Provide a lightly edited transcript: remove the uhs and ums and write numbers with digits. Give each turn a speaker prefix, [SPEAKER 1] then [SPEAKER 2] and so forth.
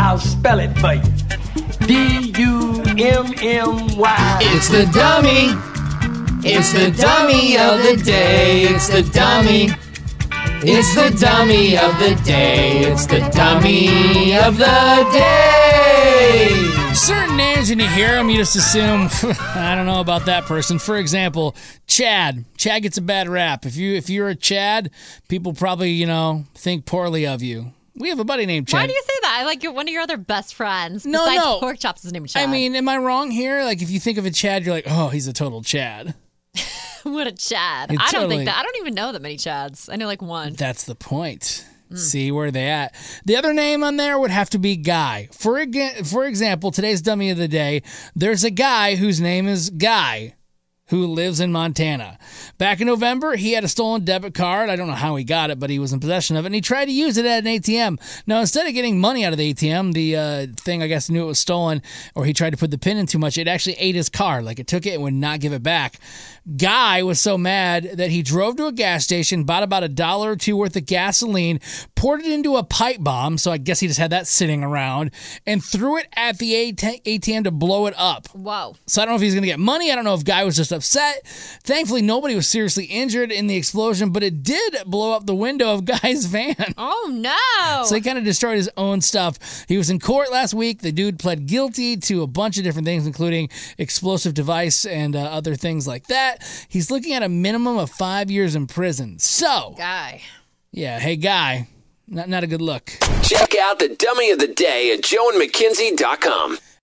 [SPEAKER 1] I'll spell it for you. D-U-M-M-Y.
[SPEAKER 2] It's the dummy. It's the dummy of the day. It's the dummy. It's the dummy of the day. It's the dummy of the day.
[SPEAKER 3] Certain names, when you hear them, you just assume, I don't know about that person. For example, Chad. Chad gets a bad rap. If you're a Chad, people probably, think poorly of you. We have a buddy named Chad.
[SPEAKER 4] Why do you say that? I like one of your other best friends.
[SPEAKER 3] No,
[SPEAKER 4] besides
[SPEAKER 3] no.
[SPEAKER 4] Pork Chops, his name is Chad.
[SPEAKER 3] I mean, am I wrong here? Like, if you think of a Chad, you're like, oh, he's a total Chad.
[SPEAKER 4] What a Chad.
[SPEAKER 3] It
[SPEAKER 4] I don't
[SPEAKER 3] totally-
[SPEAKER 4] think that. I don't even know that many Chads. I know like one.
[SPEAKER 3] That's the point. See, where are they at? The other name on there would have to be Guy. For example, today's dummy of the day, there's a guy whose name is Guy who lives in Montana. Back in November, he had a stolen debit card. I don't know how he got it, but he was in possession of it, and he tried to use it at an ATM. Now, instead of getting money out of the ATM, the thing, I guess, knew it was stolen, or he tried to put the pin in too much, it actually ate his card. Like, it took it and would not give it back. Guy was so mad that he drove to a gas station, bought about $1 or $2 worth of gasoline, poured it into a pipe bomb, so I guess he just had that sitting around, and threw it at the ATM to blow it up.
[SPEAKER 4] Whoa.
[SPEAKER 3] So I don't know if he's going to get money. I don't know if Guy was just upset. Thankfully, nobody was seriously injured in the explosion, but it did blow up the window of Guy's van.
[SPEAKER 4] Oh, no.
[SPEAKER 3] So he kind of destroyed his own stuff. He was in court last week. The dude pled guilty to a bunch of different things, including explosive device and other things like that. He's looking at a minimum of 5 years in prison. So,
[SPEAKER 4] Guy.
[SPEAKER 3] yeah, hey, Guy, not a good look.
[SPEAKER 5] Check out the dummy of the day at joeandmckinsey.com.